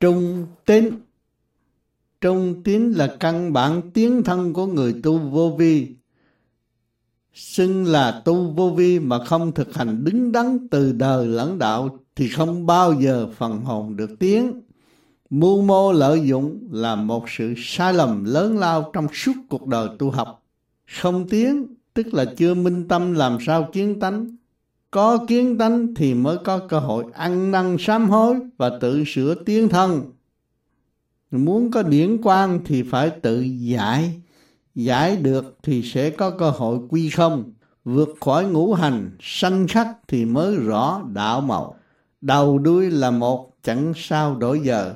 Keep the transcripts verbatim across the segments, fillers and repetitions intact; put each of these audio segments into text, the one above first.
Trung tín. Trung tín là căn bản tiến thân của người tu vô vi. Xưng là tu vô vi mà không thực hành đứng đắn từ đời lẫn đạo thì không bao giờ phần hồn được tiến. Mưu mô lợi dụng là một sự sai lầm lớn lao trong suốt cuộc đời tu học. Không tiến tức là chưa minh tâm làm sao kiến tánh. Có kiến tánh thì mới có cơ hội ăn năn sám hối và tự sửa tiến thân. Muốn có điển quang thì phải tự giải. Giải được thì sẽ có cơ hội quy không. Vượt khỏi ngũ hành sanh khắc thì mới rõ đạo màu. Đầu đuôi là một, chẳng sao đổi giờ.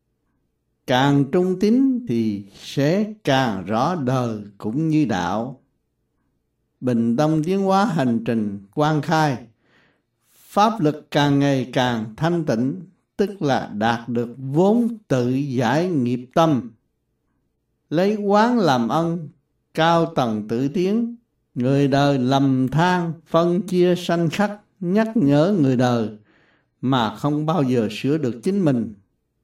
Càng trung tín thì sẽ càng rõ đời cũng như đạo. Bình tâm tiến hóa hành trình quang khai. Pháp lực càng ngày càng thanh tịnh, tức là đạt được vốn tự giải nghiệp tâm. Lấy quán làm ân, cao tầng tự tiến. Người đời lầm than, phân chia sanh khắc, nhắc nhở người đời mà không bao giờ sửa được chính mình.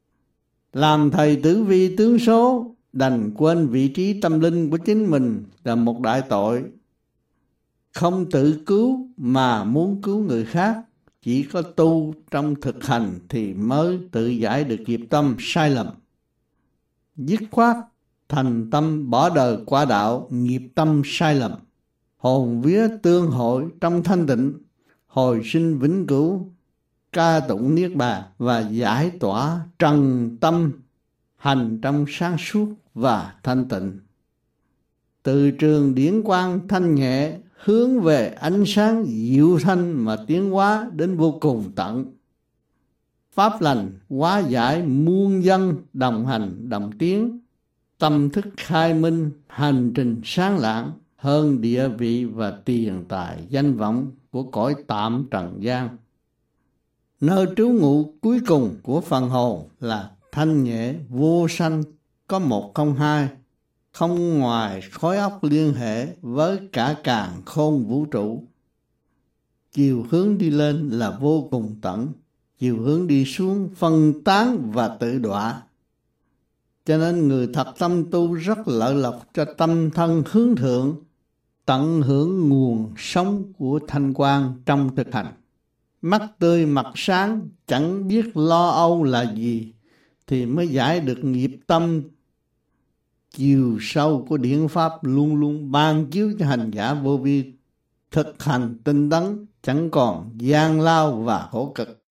Làm thầy tử vi tướng số, đành quên vị trí tâm linh của chính mình là một đại tội. Không tự cứu mà muốn cứu người khác, chỉ có tu trong thực hành thì mới tự giải được nghiệp tâm sai lầm. Dứt khoát thành tâm bỏ đời qua đạo, nghiệp tâm sai lầm. Hồn vía tương hội trong thanh tịnh, hồi sinh vĩnh cửu, ca tụng niết bàn và giải tỏa trần tâm, hành trong sáng suốt và thanh tịnh. Từ trường điển quang thanh nhẹ hướng về ánh sáng diệu thanh mà tiến hóa đến vô cùng tận. Pháp lành hóa giải muôn dân đồng hành đồng tiến, tâm thức khai minh hành trình sáng lạng hơn địa vị và tiền tài danh vọng của cõi tạm trần gian. Nơi trú ngụ cuối cùng của phần hồn là thanh nhẹ vô sanh, có một không hai, không ngoài khối óc liên hệ với cả càn khôn vũ trụ. Chiều hướng đi lên là vô cùng tận, chiều hướng đi xuống phân tán và tự đọa. Cho nên người thật tâm tu rất lợi lộc cho tâm thân hướng thượng, tận hưởng nguồn sống của thanh quan trong thực hành. Mắt tươi mặt sáng, chẳng biết lo âu là gì, thì mới giải được nghiệp tâm. Chiều sâu của điển pháp luôn luôn ban chiếu cho hành giả vô vi thực hành tinh tấn, chẳng còn gian lao và khổ cực.